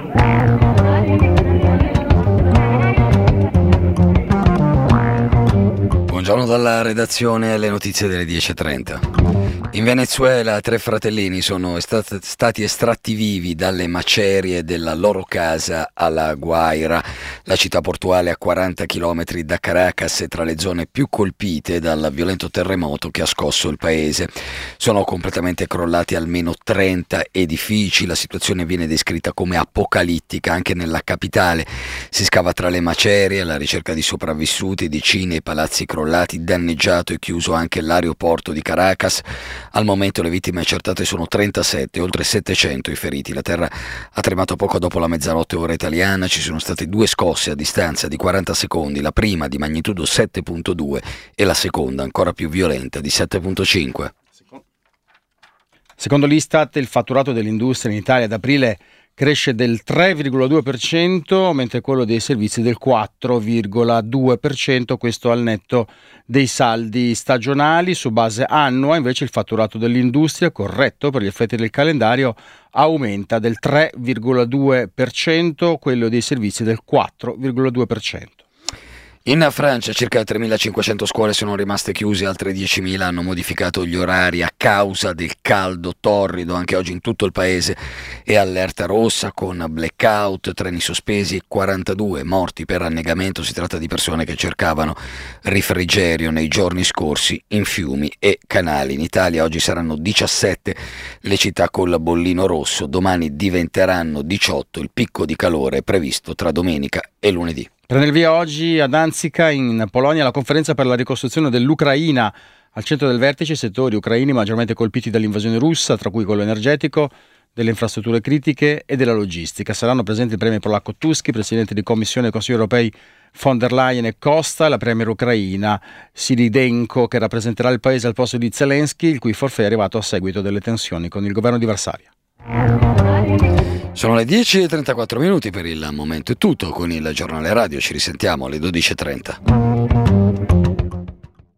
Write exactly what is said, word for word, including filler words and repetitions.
Buongiorno dalla redazione, alle notizie delle dieci e trenta. In Venezuela tre fratellini sono estat- stati estratti vivi dalle macerie della loro casa a La Guaira, la città portuale a quaranta chilometri da Caracas e tra le zone più colpite dal violento terremoto che ha scosso il paese. Sono completamente crollati almeno trenta edifici, la situazione viene descritta come apocalittica anche nella capitale. Si scava tra le macerie alla ricerca di sopravvissuti, decine i palazzi crollati, danneggiato e chiuso anche l'aeroporto di Caracas. Al momento le vittime accertate sono trentasette, oltre settecento i feriti. La terra ha tremato poco dopo la mezzanotte ora italiana, ci sono state due scosse a distanza di quaranta secondi, la prima di magnitudo sette virgola due e la seconda ancora più violenta di sette virgola cinque. Secondo l'Istat il fatturato dell'industria in Italia ad aprile cresce del tre virgola due per cento, mentre quello dei servizi del quattro virgola due per cento, questo al netto dei saldi stagionali. Su base annua invece il fatturato dell'industria, corretto per gli effetti del calendario, aumenta del tre virgola due per cento, quello dei servizi del quattro virgola due per cento. In Francia circa tremilacinquecento scuole sono rimaste chiuse, altre diecimila hanno modificato gli orari a causa del caldo torrido. Anche oggi in tutto il paese è allerta rossa con blackout, treni sospesi, quarantadue morti per annegamento. Si tratta di persone che cercavano refrigerio nei giorni scorsi in fiumi e canali. In Italia oggi saranno diciassette le città col bollino rosso, domani diventeranno diciotto, il picco di calore è previsto tra domenica e lunedì. Prende il via oggi a Danzica, in Polonia, la conferenza per la ricostruzione dell'Ucraina. Al centro del vertice i settori ucraini maggiormente colpiti dall'invasione russa, tra cui quello energetico, delle infrastrutture critiche e della logistica. Saranno presenti il premier polacco Tusk, presidente di Commissione e Consiglio europei von der Leyen e Costa, e la premier ucraina Syridenko, che rappresenterà il paese al posto di Zelensky, il cui forfait è arrivato a seguito delle tensioni con il governo di Varsavia. Sono le dieci e trentaquattro minuti, per il momento è tutto con il giornale radio, ci risentiamo alle dodici e trenta.